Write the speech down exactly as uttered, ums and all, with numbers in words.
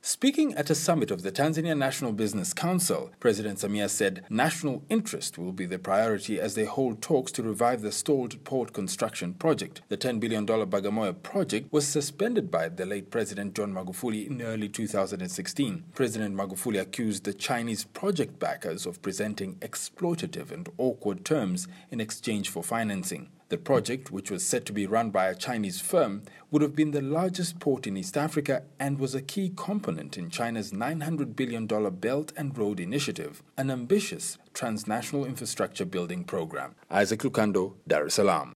Speaking at a summit of the Tanzania National Business Council, President Samia said national interest will be the priority as they hold talks to revive the stalled port construction project. The ten billion dollars Bagamoyo project was suspended by the late President John Magufuli in early two thousand sixteen. President Magufuli accused the Chinese project backers of presenting exploitative and awkward terms in exchange for financing. The project, which was set to be run by a Chinese firm, would have been the largest port in East Africa and was a key component in China's nine hundred billion dollars Belt and Road Initiative, an ambitious transnational infrastructure building program. Isaac Lukando, Dar es Salaam.